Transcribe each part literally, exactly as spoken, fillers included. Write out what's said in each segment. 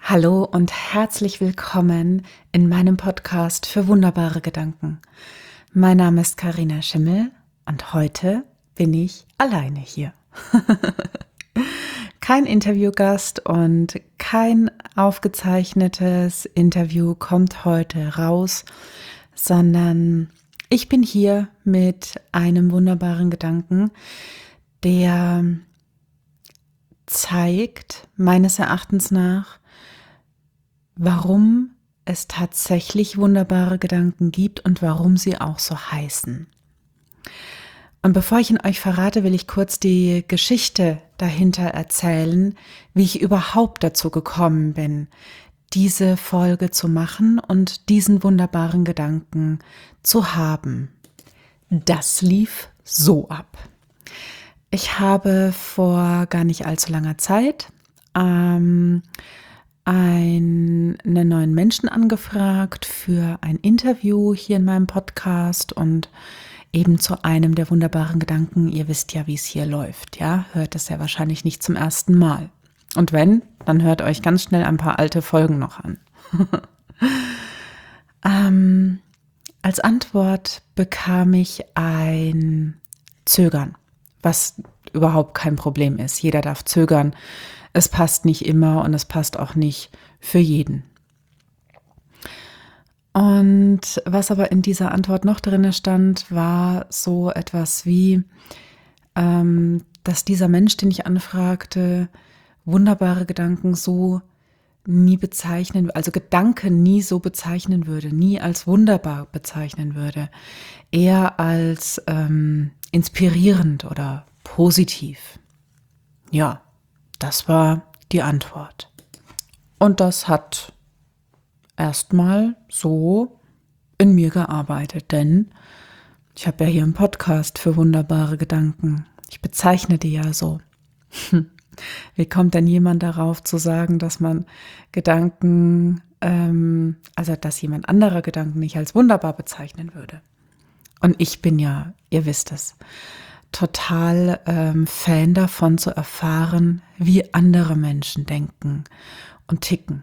Hallo und herzlich willkommen in meinem Podcast für wunderbare Gedanken. Mein Name ist Carina Schimmel und heute bin ich alleine hier. Kein Interviewgast und kein aufgezeichnetes Interview kommt heute raus, sondern ich bin hier mit einem wunderbaren Gedanken, der zeigt, meines Erachtens nach, warum es tatsächlich wunderbare Gedanken gibt und warum sie auch so heißen. Und bevor ich ihn euch verrate, will ich kurz die Geschichte dahinter erzählen, wie ich überhaupt dazu gekommen bin, diese Folge zu machen und diesen wunderbaren Gedanken zu haben. Das lief so ab. Ich habe vor gar nicht allzu langer Zeit ähm, einen neuen Menschen angefragt für ein Interview hier in meinem Podcast und eben zu einem der wunderbaren Gedanken. Ihr wisst ja, wie es hier läuft, ja, hört es ja wahrscheinlich nicht zum ersten Mal. Und wenn, dann hört euch ganz schnell ein paar alte Folgen noch an. ähm, als Antwort bekam ich ein Zögern, was überhaupt kein Problem ist. Jeder darf zögern. Es passt nicht immer und es passt auch nicht für jeden. Und was aber in dieser Antwort noch drin stand, war so etwas wie, ähm, dass dieser Mensch, den ich anfragte, wunderbare Gedanken so nie bezeichnen, also Gedanken nie so bezeichnen würde, nie als wunderbar bezeichnen würde, eher als ähm, inspirierend oder positiv. Ja. Das war die Antwort. Und das hat erstmal so in mir gearbeitet, denn ich habe ja hier einen Podcast für wunderbare Gedanken. Ich bezeichne die ja so. Wie kommt denn jemand darauf zu sagen, dass man Gedanken, ähm, also dass jemand anderer Gedanken nicht als wunderbar bezeichnen würde? Und ich bin ja, ihr wisst es, total ähm, Fan davon zu erfahren, wie andere Menschen denken und ticken.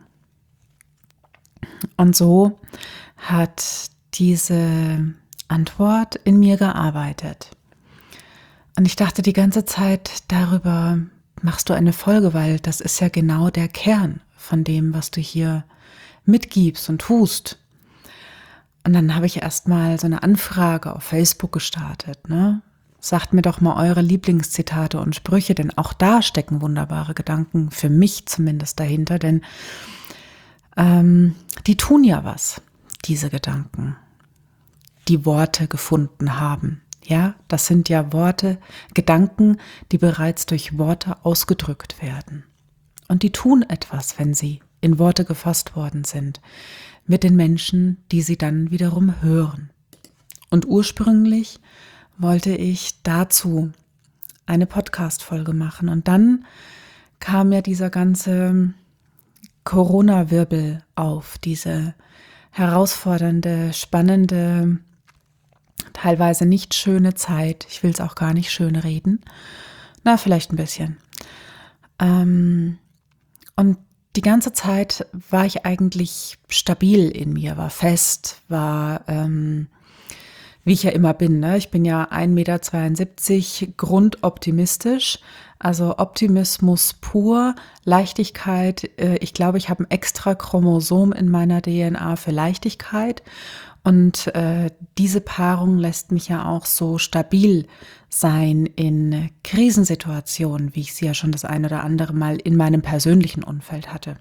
Und so hat diese Antwort in mir gearbeitet. Und ich dachte die ganze Zeit, darüber machst du eine Folge, weil das ist ja genau der Kern von dem, was du hier mitgibst und tust. Und dann habe ich erstmal so eine Anfrage auf Facebook gestartet, ne? Sagt mir doch mal eure Lieblingszitate und Sprüche, denn auch da stecken wunderbare Gedanken, für mich zumindest dahinter, denn ähm, die tun ja was, diese Gedanken, die Worte gefunden haben. Ja, das sind ja Worte, Gedanken, die bereits durch Worte ausgedrückt werden. Und die tun etwas, wenn sie in Worte gefasst worden sind, mit den Menschen, die sie dann wiederum hören. Und ursprünglich wollte ich dazu eine Podcast-Folge machen. Und dann kam ja dieser ganze Corona-Wirbel auf, diese herausfordernde, spannende, teilweise nicht schöne Zeit. Ich will es auch gar nicht schön reden. Na, vielleicht ein bisschen. Ähm, und die ganze Zeit war ich eigentlich stabil in mir, war fest, war ähm, wie ich ja immer bin, ne? Ich bin ja ein Meter zweiundsiebzig, grundoptimistisch, also Optimismus pur, Leichtigkeit. Äh, ich glaube, ich habe ein extra Chromosom in meiner D N A für Leichtigkeit und äh, diese Paarung lässt mich ja auch so stabil sein in Krisensituationen, wie ich sie ja schon das ein oder andere Mal in meinem persönlichen Umfeld hatte.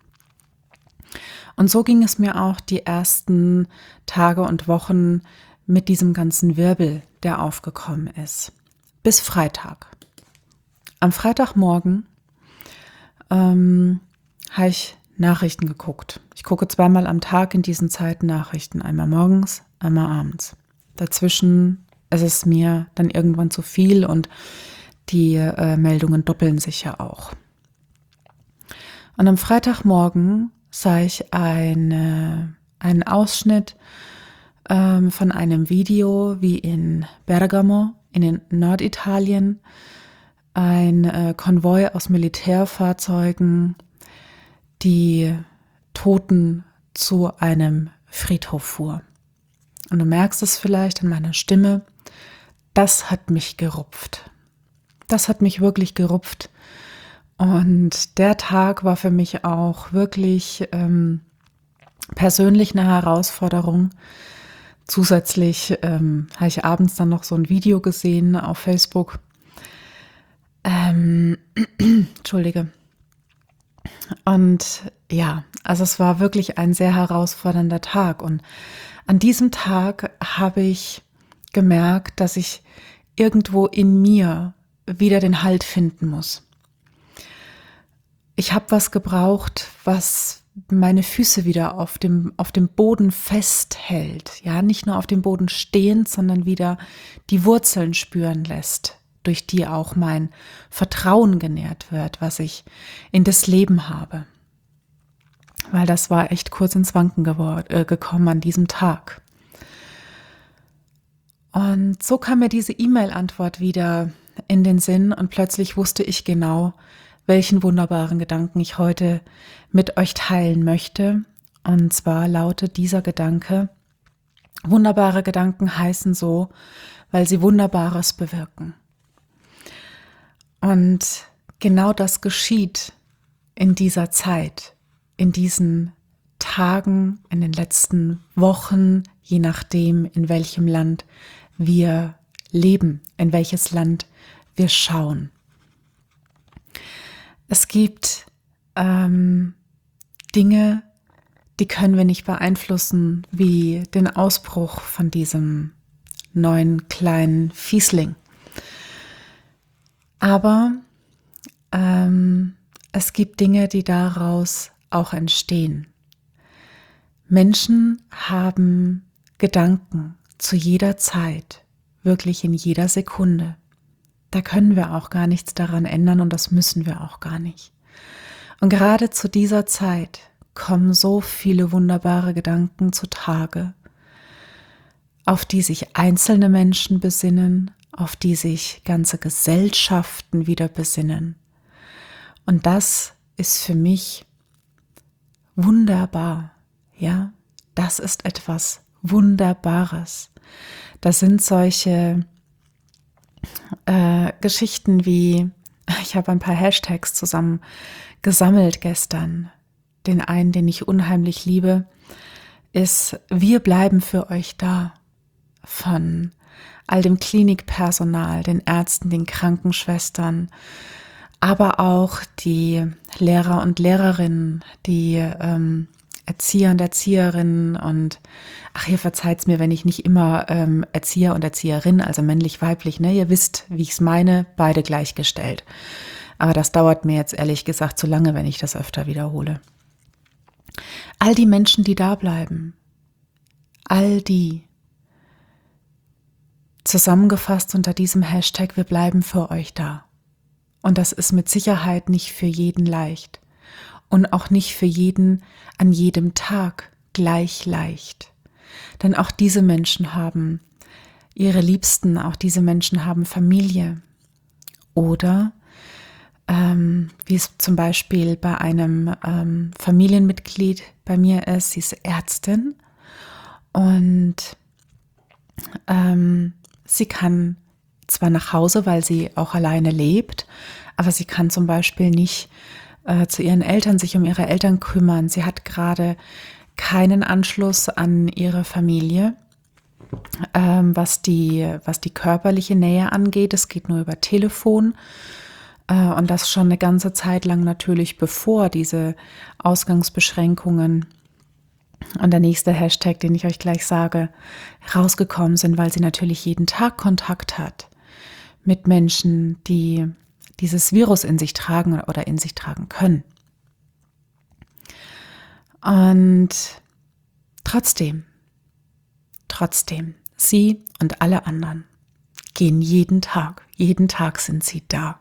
Und so ging es mir auch die ersten Tage und Wochen mit diesem ganzen Wirbel, der aufgekommen ist. Bis Freitag. Am Freitagmorgen ähm, habe ich Nachrichten geguckt. Ich gucke zweimal am Tag in diesen Zeiten Nachrichten. Einmal morgens, einmal abends. Dazwischen ist es mir dann irgendwann zu viel und die äh, Meldungen doppeln sich ja auch. Und am Freitagmorgen sah ich eine, einen Ausschnitt ähm, von einem Video, wie in Bergamo, in Norditalien, ein äh, Konvoi aus Militärfahrzeugen die Toten zu einem Friedhof fuhr. Und du merkst es vielleicht an meiner Stimme, das hat mich gerupft. Das hat mich wirklich gerupft. Und der Tag war für mich auch wirklich ähm, persönlich eine Herausforderung. Zusätzlich ähm, habe ich abends dann noch so ein Video gesehen auf Facebook. Ähm, Entschuldige. Und ja, also es war wirklich ein sehr herausfordernder Tag. Und an diesem Tag habe ich gemerkt, dass ich irgendwo in mir wieder den Halt finden muss. Ich habe was gebraucht, was meine Füße wieder auf dem, auf dem Boden festhält. Ja, nicht nur auf dem Boden stehend, sondern wieder die Wurzeln spüren lässt, durch die auch mein Vertrauen genährt wird, was ich in das Leben habe. Weil das war echt kurz ins Wanken geworden, äh, gekommen an diesem Tag. Und so kam mir diese E-Mail-Antwort wieder in den Sinn und plötzlich wusste ich genau, welchen wunderbaren Gedanken ich heute mit euch teilen möchte. Und zwar lautet dieser Gedanke: Wunderbare Gedanken heißen so, weil sie Wunderbares bewirken. Und genau das geschieht in dieser Zeit, in diesen Tagen, in den letzten Wochen, je nachdem, in welchem Land wir leben, in welches Land wir schauen. Es gibt ähm, Dinge, die können wir nicht beeinflussen, wie den Ausbruch von diesem neuen kleinen Fiesling. Aber ähm, es gibt Dinge, die daraus auch entstehen. Menschen haben Gedanken zu jeder Zeit, wirklich in jeder Sekunde. Da können wir auch gar nichts daran ändern und das müssen wir auch gar nicht. Und gerade zu dieser Zeit kommen so viele wunderbare Gedanken zutage, auf die sich einzelne Menschen besinnen, auf die sich ganze Gesellschaften wieder besinnen. Und das ist für mich wunderbar, ja, das ist etwas Wunderbares. Das sind solche äh, Geschichten wie, ich habe ein paar Hashtags zusammen gesammelt gestern. Den einen, den ich unheimlich liebe, ist: Wir bleiben für euch da. Von all dem Klinikpersonal, den Ärzten, den Krankenschwestern, aber auch die Lehrer und Lehrerinnen, die ähm, Erzieher und Erzieherinnen und, ach, ihr verzeiht's mir, wenn ich nicht immer ähm, Erzieher und Erzieherin, also männlich, weiblich, ne, ihr wisst, wie ich es meine, beide gleichgestellt. Aber das dauert mir jetzt ehrlich gesagt zu lange, wenn ich das öfter wiederhole. All die Menschen, die da bleiben, all die, zusammengefasst unter diesem Hashtag, wir bleiben für euch da. Und das ist mit Sicherheit nicht für jeden leicht. Und auch nicht für jeden an jedem Tag gleich leicht. Denn auch diese Menschen haben ihre Liebsten, auch diese Menschen haben Familie. Oder, ähm, wie es zum Beispiel bei einem ähm, Familienmitglied bei mir ist, sie ist Ärztin und ähm, sie kann zwar nach Hause, weil sie auch alleine lebt, aber sie kann zum Beispiel nicht zu ihren Eltern, sich um ihre Eltern kümmern. Sie hat gerade keinen Anschluss an ihre Familie, ähm, was die, was die körperliche Nähe angeht. Es geht nur über Telefon äh, und das schon eine ganze Zeit lang natürlich, bevor diese Ausgangsbeschränkungen und der nächste Hashtag, den ich euch gleich sage, rausgekommen sind, weil sie natürlich jeden Tag Kontakt hat mit Menschen, die dieses Virus in sich tragen oder in sich tragen können. Und trotzdem, trotzdem, sie und alle anderen gehen jeden Tag, jeden Tag sind sie da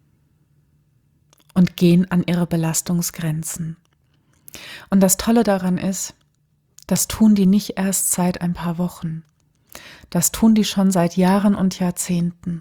und gehen an ihre Belastungsgrenzen. Und das Tolle daran ist, das tun die nicht erst seit ein paar Wochen. Das tun die schon seit Jahren und Jahrzehnten.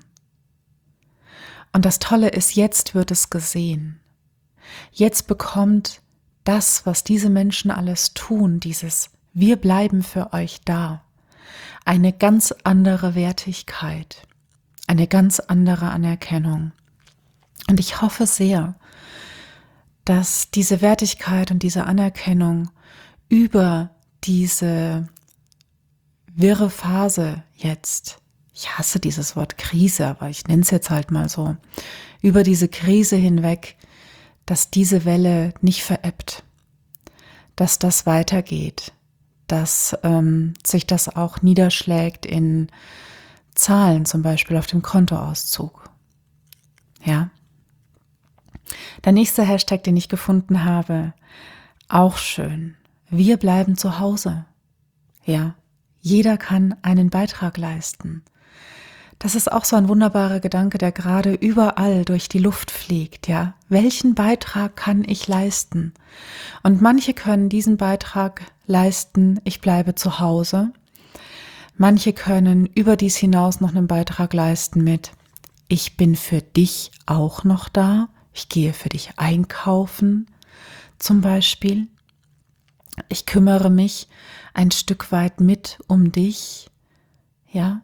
Und das Tolle ist, jetzt wird es gesehen. Jetzt bekommt das, was diese Menschen alles tun, dieses Wir bleiben für euch da, eine ganz andere Wertigkeit, eine ganz andere Anerkennung. Und ich hoffe sehr, dass diese Wertigkeit und diese Anerkennung über diese wirre Phase jetzt, ich hasse dieses Wort Krise, aber ich nenne es jetzt halt mal so, über diese Krise hinweg, dass diese Welle nicht verebbt, dass das weitergeht, dass ähm, sich das auch niederschlägt in Zahlen, zum Beispiel auf dem Kontoauszug. Ja. Der nächste Hashtag, den ich gefunden habe, auch schön. Wir bleiben zu Hause. Ja, jeder kann einen Beitrag leisten. Das ist auch so ein wunderbarer Gedanke, der gerade überall durch die Luft fliegt. Ja, welchen Beitrag kann ich leisten? Und manche können diesen Beitrag leisten, ich bleibe zu Hause. Manche können überdies hinaus noch einen Beitrag leisten mit, ich bin für dich auch noch da. Ich gehe für dich einkaufen, zum Beispiel. Ich kümmere mich ein Stück weit mit um dich. Ja.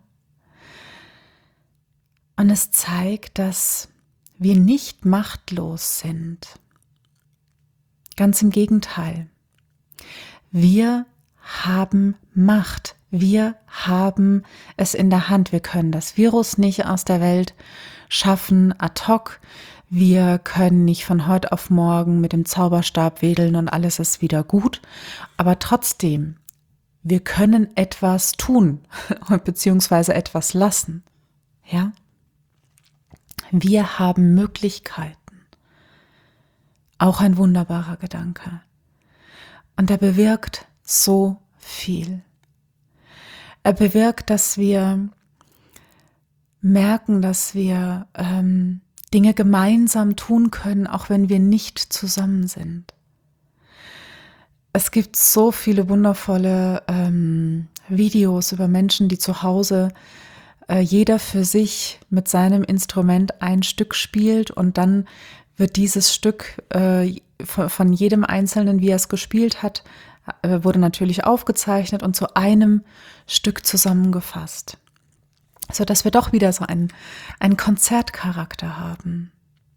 Und es zeigt, dass wir nicht machtlos sind. Ganz im Gegenteil. Wir haben Macht. Wir haben es in der Hand. Wir können das Virus nicht aus der Welt schaffen, ad hoc. Wir können nicht von heute auf morgen mit dem Zauberstab wedeln und alles ist wieder gut. Aber trotzdem, wir können etwas tun, beziehungsweise etwas lassen. Ja? Wir haben Möglichkeiten. Auch ein wunderbarer Gedanke. Und er bewirkt so viel. Er bewirkt, dass wir merken, dass wir ähm, Dinge gemeinsam tun können, auch wenn wir nicht zusammen sind. Es gibt so viele wundervolle ähm, Videos über Menschen, die zu Hause äh, jeder für sich mit seinem Instrument ein Stück spielt und dann wird dieses Stück äh, von, von jedem Einzelnen, wie er es gespielt hat, äh, wurde natürlich aufgezeichnet und zu einem Stück zusammengefasst. So dass wir doch wieder so einen, einen Konzertcharakter haben.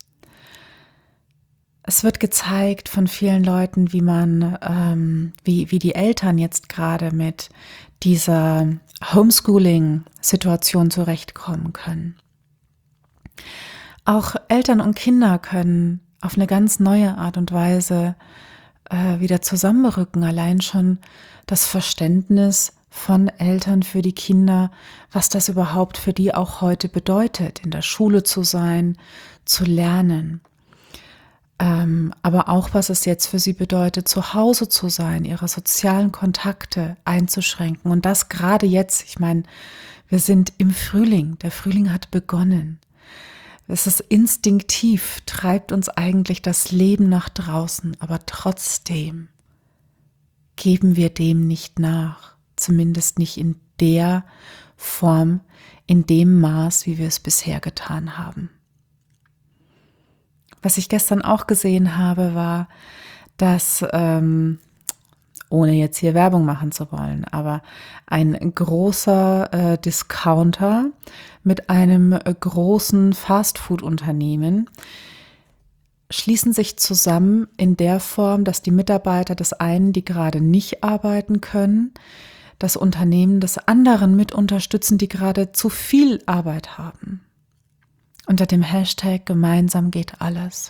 Es wird gezeigt von vielen Leuten, wie man, ähm, wie, wie die Eltern jetzt gerade mit dieser Homeschooling-Situation zurechtkommen können. Auch Eltern und Kinder können auf eine ganz neue Art und Weise äh, wieder zusammenrücken. Allein schon das Verständnis von Eltern für die Kinder, was das überhaupt für die auch heute bedeutet, in der Schule zu sein, zu lernen. Ähm, aber auch, was es jetzt für sie bedeutet, zu Hause zu sein, ihre sozialen Kontakte einzuschränken. Und das gerade jetzt, ich meine, wir sind im Frühling, der Frühling hat begonnen. Es ist instinktiv, treibt uns eigentlich das Leben nach draußen, aber trotzdem geben wir dem nicht nach. Zumindest nicht in der Form, in dem Maß, wie wir es bisher getan haben. Was ich gestern auch gesehen habe, war, dass, ähm, ohne jetzt hier Werbung machen zu wollen, aber ein großer äh, Discounter mit einem äh, großen Fastfood-Unternehmen schließen sich zusammen in der Form, dass die Mitarbeiter des einen, die gerade nicht arbeiten können, das Unternehmen des anderen mit unterstützen, die gerade zu viel Arbeit haben. Unter dem Hashtag gemeinsam geht alles.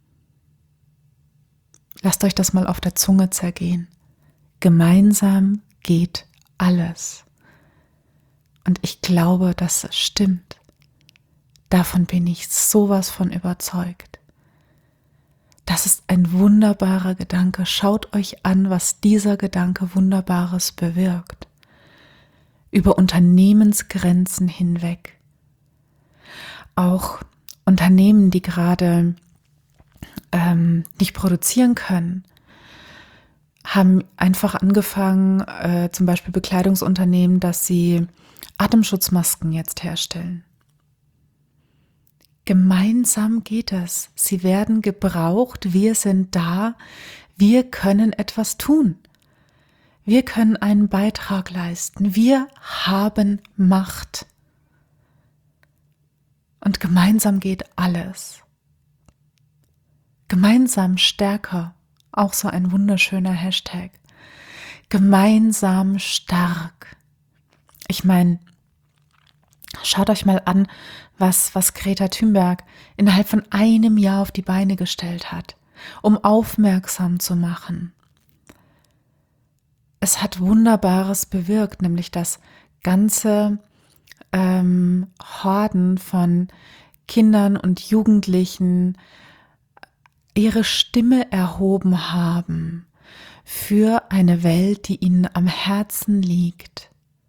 Lasst euch das mal auf der Zunge zergehen. Gemeinsam geht alles. Und ich glaube, dass es stimmt. Davon bin ich sowas von überzeugt. Das ist ein wunderbarer Gedanke. Schaut euch an, was dieser Gedanke Wunderbares bewirkt. Über Unternehmensgrenzen hinweg. Auch Unternehmen, die gerade ähm, nicht produzieren können, haben einfach angefangen, äh, zum Beispiel Bekleidungsunternehmen, dass sie Atemschutzmasken jetzt herstellen. Gemeinsam geht es. Sie werden gebraucht. Wir sind da. Wir können etwas tun. Wir können einen Beitrag leisten. Wir haben Macht. Und gemeinsam geht alles. Gemeinsam stärker, auch so ein wunderschöner Hashtag. Gemeinsam stark. Ich meine, schaut euch mal an, was, was Greta Thunberg innerhalb von einem Jahr auf die Beine gestellt hat, um aufmerksam zu machen. Es hat Wunderbares bewirkt, nämlich dass ganze ähm, Horden von Kindern und Jugendlichen ihre Stimme erhoben haben für eine Welt, die ihnen am Herzen liegt.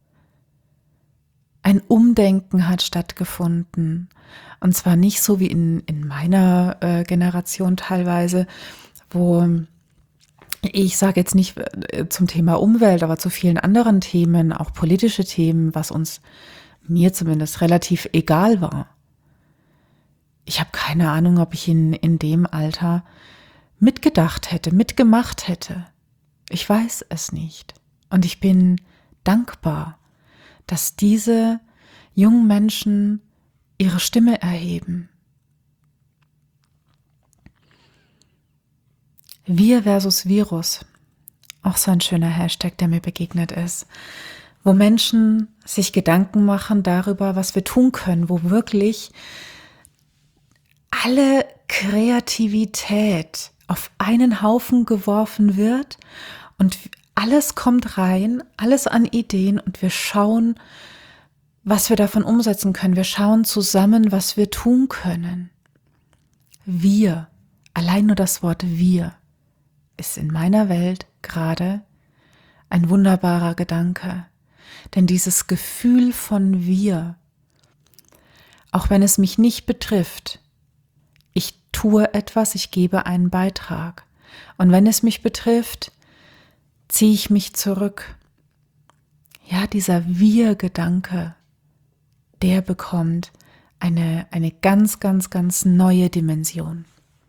Ein Umdenken hat stattgefunden, und zwar nicht so wie in, in meiner äh, Generation teilweise, wo ich sage jetzt nicht äh, zum Thema Umwelt, aber zu vielen anderen Themen, auch politische Themen, was uns, mir zumindest, relativ egal war. Ich habe keine Ahnung, ob ich in, in dem Alter mitgedacht hätte, mitgemacht hätte. Ich weiß es nicht. Und ich bin dankbar, dass diese jungen Menschen ihre Stimme erheben. Wir versus Virus, auch so ein schöner Hashtag, der mir begegnet ist, wo Menschen sich Gedanken machen darüber, was wir tun können, wo wirklich alle Kreativität auf einen Haufen geworfen wird und alles kommt rein, alles an Ideen, und wir schauen, was wir davon umsetzen können. Wir schauen zusammen, was wir tun können. Wir, allein nur das Wort wir, ist in meiner Welt gerade ein wunderbarer Gedanke. Denn dieses Gefühl von wir, auch wenn es mich nicht betrifft, ich tue etwas, ich gebe einen Beitrag. Und wenn es mich betrifft, ziehe ich mich zurück. Ja, dieser Wir-Gedanke, der bekommt eine, eine ganz, ganz, ganz neue Dimension.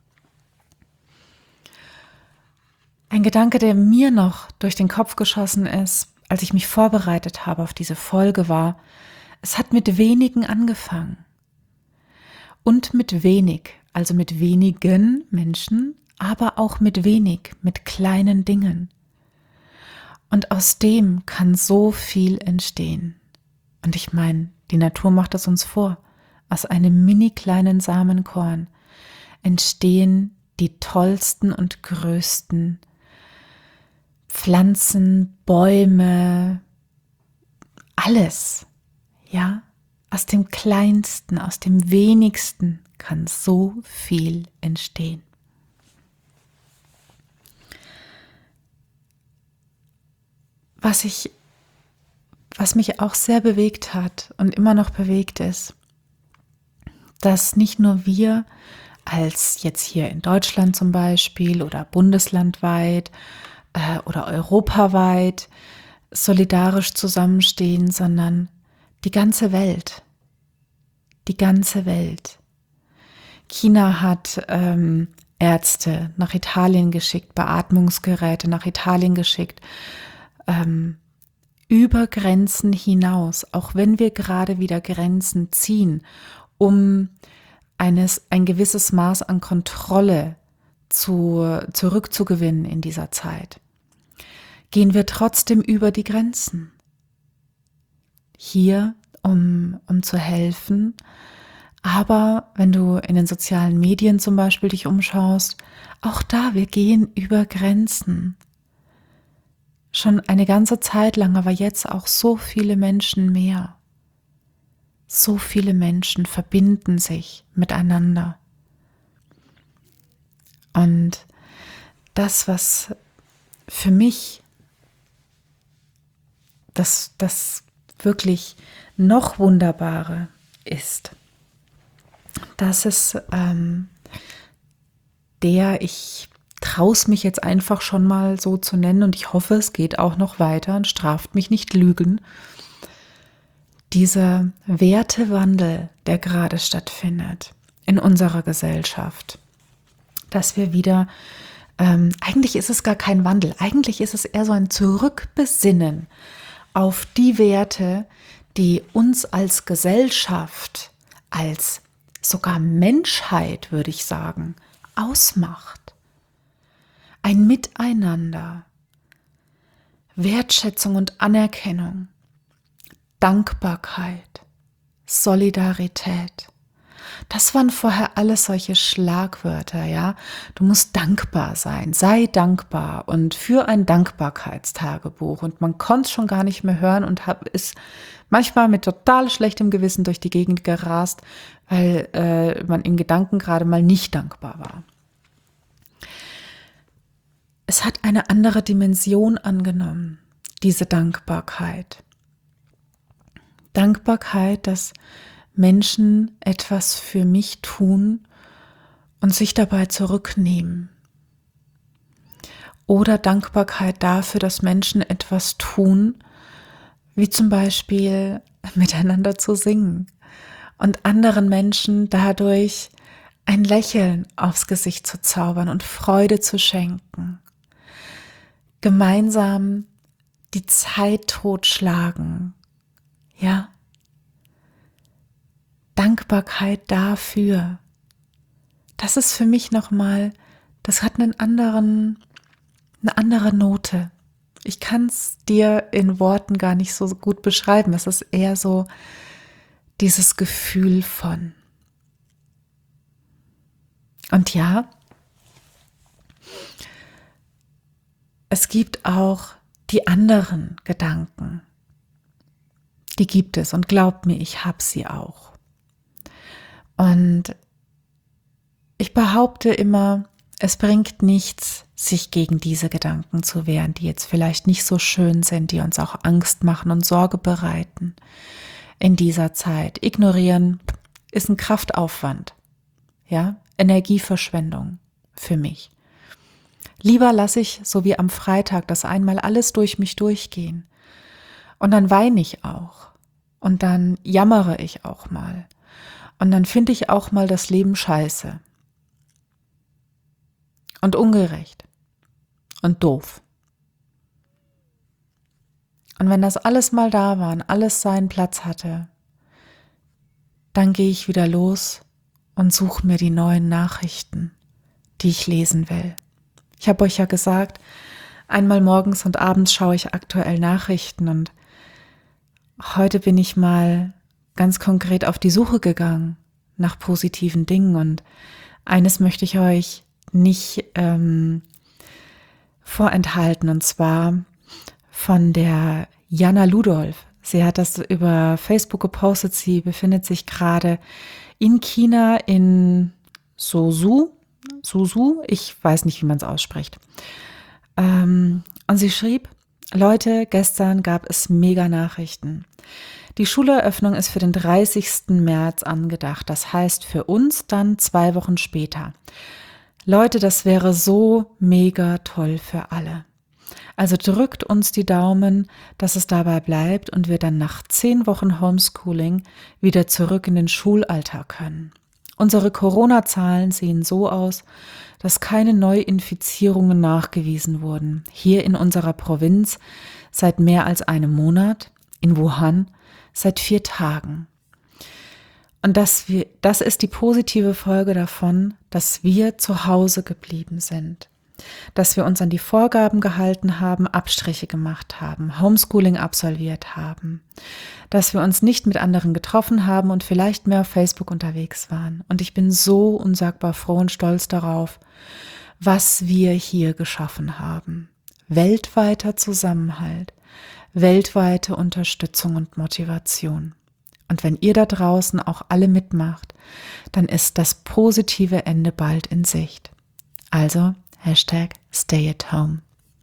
Ein Gedanke, der mir noch durch den Kopf geschossen ist, als ich mich vorbereitet habe auf diese Folge, war, es hat mit wenigen angefangen. Und mit wenig, also mit wenigen Menschen, aber auch mit wenig, mit kleinen Dingen. Und aus dem kann so viel entstehen. Und ich meine, die Natur macht es uns vor. Aus einem mini kleinen Samenkorn entstehen die tollsten und größten Pflanzen, Bäume, alles. Ja, aus dem Kleinsten, aus dem Wenigsten kann so viel entstehen. Was ich, was mich auch sehr bewegt hat und immer noch bewegt ist, dass nicht nur wir als jetzt hier in Deutschland zum Beispiel oder bundeslandweit äh, oder europaweit solidarisch zusammenstehen, sondern die ganze Welt. Die ganze Welt. China hat ähm, Ärzte nach Italien geschickt, Beatmungsgeräte nach Italien geschickt, ähm, über Grenzen hinaus, auch wenn wir gerade wieder Grenzen ziehen, um eines, ein gewisses Maß an Kontrolle zu, zurückzugewinnen in dieser Zeit, gehen wir trotzdem über die Grenzen. Hier, um, um zu helfen. Aber wenn du in den sozialen Medien zum Beispiel dich umschaust, auch da, wir gehen über Grenzen. Schon eine ganze Zeit lang, aber jetzt auch so viele Menschen mehr. So viele Menschen verbinden sich miteinander. Und das, was für mich das, das wirklich noch Wunderbare ist, dass es ähm, der, ich traue es mich jetzt einfach schon mal so zu nennen und ich hoffe, es geht auch noch weiter und straft mich nicht Lügen, dieser Wertewandel, der gerade stattfindet in unserer Gesellschaft, dass wir wieder ähm, eigentlich ist es gar kein Wandel, eigentlich ist es eher so ein Zurückbesinnen auf die Werte, die uns als Gesellschaft, als sogar Menschheit, würde ich sagen, ausmacht. Ein Miteinander, Wertschätzung und Anerkennung, Dankbarkeit, Solidarität. Das waren vorher alles solche Schlagwörter, ja. Du musst dankbar sein, sei dankbar und für ein Dankbarkeitstagebuch. Und man konnte es schon gar nicht mehr hören und hab, ist manchmal mit total schlechtem Gewissen durch die Gegend gerast, weil äh, man in Gedanken gerade mal nicht dankbar war. Es hat eine andere Dimension angenommen, diese Dankbarkeit. Dankbarkeit, dass Menschen etwas für mich tun und sich dabei zurücknehmen. Oder Dankbarkeit dafür, dass Menschen etwas tun, wie zum Beispiel miteinander zu singen und anderen Menschen dadurch ein Lächeln aufs Gesicht zu zaubern und Freude zu schenken. Gemeinsam die Zeit totschlagen, ja. Dankbarkeit dafür. Das ist für mich nochmal, das hat einen anderen, eine andere Note. Ich kann es dir in Worten gar nicht so gut beschreiben. Es ist eher so dieses Gefühl von. Und ja, es gibt auch die anderen Gedanken. Die gibt es und glaubt mir, ich habe sie auch. Und ich behaupte immer, es bringt nichts, sich gegen diese Gedanken zu wehren, die jetzt vielleicht nicht so schön sind, die uns auch Angst machen und Sorge bereiten in dieser Zeit. Ignorieren ist ein Kraftaufwand, ja, Energieverschwendung für mich. Lieber lasse ich, so wie am Freitag, das einmal alles durch mich durchgehen. Und dann weine ich auch. Und dann jammere ich auch mal. Und dann finde ich auch mal das Leben scheiße. Und ungerecht. Und doof. Und wenn das alles mal da war und alles seinen Platz hatte, dann gehe ich wieder los und suche mir die neuen Nachrichten, die ich lesen will. Ich habe euch ja gesagt, einmal morgens und abends schaue ich aktuell Nachrichten und heute bin ich mal ganz konkret auf die Suche gegangen nach positiven Dingen und eines möchte ich euch nicht ähm, vorenthalten und zwar von der Jana Ludolf. Sie hat das über Facebook gepostet, sie befindet sich gerade in China in Suzhou, Suzhou, ich weiß nicht, wie man es ausspricht. Ähm, und sie schrieb, Leute, gestern gab es mega Nachrichten. Die Schuleröffnung ist für den dreißigsten März angedacht. Das heißt für uns dann zwei Wochen später. Leute, das wäre so mega toll für alle. Also drückt uns die Daumen, dass es dabei bleibt und wir dann nach zehn Wochen Homeschooling wieder zurück in den Schulalltag können. Unsere Corona-Zahlen sehen so aus, dass keine Neuinfizierungen nachgewiesen wurden. Hier in unserer Provinz seit mehr als einem Monat, in Wuhan seit vier Tagen. Und das, wir, das ist die positive Folge davon, dass wir zu Hause geblieben sind. Dass wir uns an die Vorgaben gehalten haben, Abstriche gemacht haben, Homeschooling absolviert haben, dass wir uns nicht mit anderen getroffen haben und vielleicht mehr auf Facebook unterwegs waren. Und ich bin so unsagbar froh und stolz darauf, was wir hier geschaffen haben. Weltweiter Zusammenhalt, weltweite Unterstützung und Motivation. Und wenn ihr da draußen auch alle mitmacht, dann ist das positive Ende bald in Sicht. Also Hashtag Stay at Home.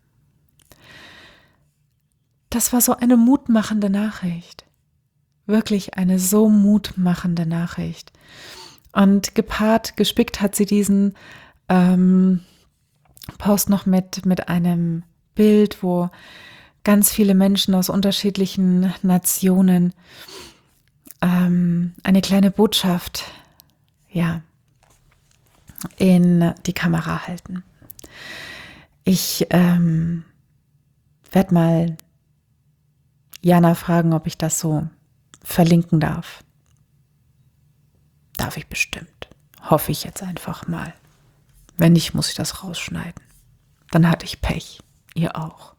Das war so eine mutmachende Nachricht. Wirklich eine so mutmachende Nachricht. Und gepaart, gespickt hat sie diesen ähm, Post noch mit, mit einem Bild, wo ganz viele Menschen aus unterschiedlichen Nationen ähm, eine kleine Botschaft, ja, in die Kamera halten. Ich ähm, werde mal Jana fragen, ob ich das so verlinken darf. Darf ich bestimmt. Hoffe ich jetzt einfach mal. Wenn nicht, muss ich das rausschneiden. Dann hatte ich Pech. Ihr auch.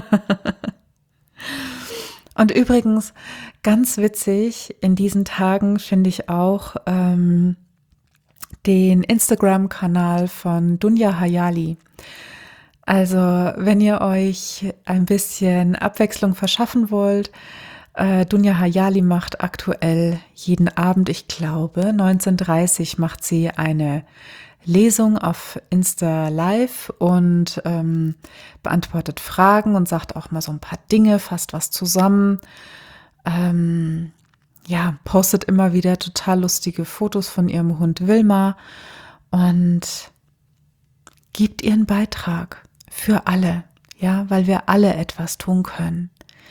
Und übrigens, ganz witzig, in diesen Tagen finde ich auch ähm, den Instagram-Kanal von Dunja Hayali. Also, wenn ihr euch ein bisschen Abwechslung verschaffen wollt, äh, Dunja Hayali macht aktuell jeden Abend, ich glaube, neunzehn Uhr dreißig macht sie eine Lesung auf Insta Live und ähm, beantwortet Fragen und sagt auch mal so ein paar Dinge, fasst was zusammen. Ähm, ja, postet immer wieder total lustige Fotos von ihrem Hund Wilma und gibt ihren Beitrag für alle, ja, weil wir alle etwas tun können.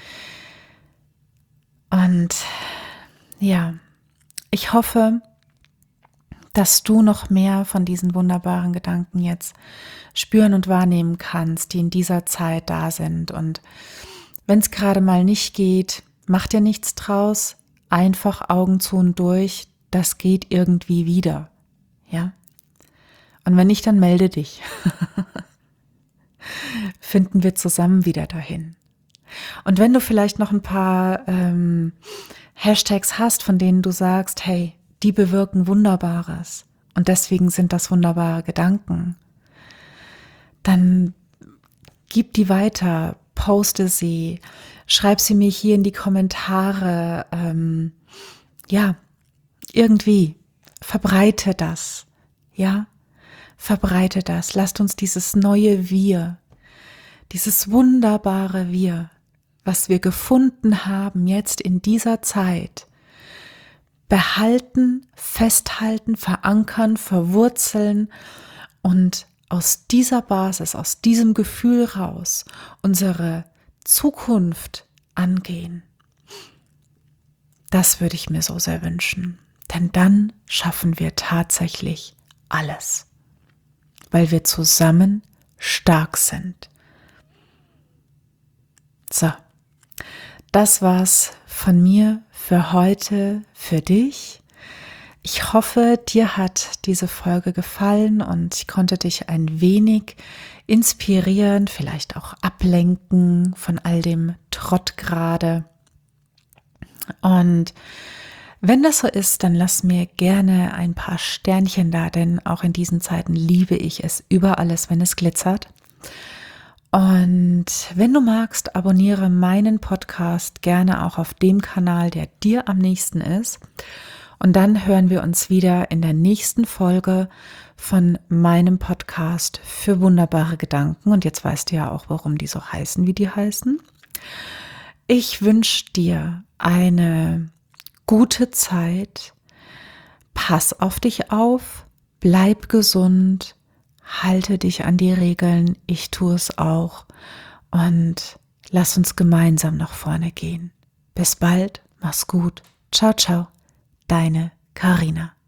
Und ja, ich hoffe, dass du noch mehr von diesen wunderbaren Gedanken jetzt spüren und wahrnehmen kannst, die in dieser Zeit da sind. Und wenn es gerade mal nicht geht, mach dir nichts draus, einfach Augen zu und durch, das geht irgendwie wieder, ja. Und wenn nicht, dann melde dich. Finden wir zusammen wieder dahin. Und wenn du vielleicht noch ein paar ähm, Hashtags hast, von denen du sagst, hey, die bewirken Wunderbares und deswegen sind das wunderbare Gedanken, dann gib die weiter, poste sie, schreib sie mir hier in die Kommentare, ähm, ja, irgendwie, verbreite das, ja, verbreite das, lasst uns dieses neue Wir, dieses wunderbare Wir, was wir gefunden haben jetzt in dieser Zeit, behalten, festhalten, verankern, verwurzeln und aus dieser Basis, aus diesem Gefühl raus unsere Zukunft angehen. Das würde ich mir so sehr wünschen, denn dann schaffen wir tatsächlich alles, weil wir zusammen stark sind. So, das war's von mir für heute, für dich. Ich hoffe, dir hat diese Folge gefallen und ich konnte dich ein wenig inspirieren, vielleicht auch ablenken von all dem Trott gerade. Und wenn das so ist, dann lass mir gerne ein paar Sternchen da, denn auch in diesen Zeiten liebe ich es über alles, wenn es glitzert. Und wenn du magst, abonniere meinen Podcast gerne auch auf dem Kanal, der dir am nächsten ist. Und dann hören wir uns wieder in der nächsten Folge von meinem Podcast für wunderbare Gedanken. Und jetzt weißt du ja auch, warum die so heißen, wie die heißen. Ich wünsche dir eine gute Zeit. Pass auf dich auf, bleib gesund. Halte dich an die Regeln, ich tue es auch und lass uns gemeinsam nach vorne gehen. Bis bald, mach's gut, ciao, ciao, deine Carina.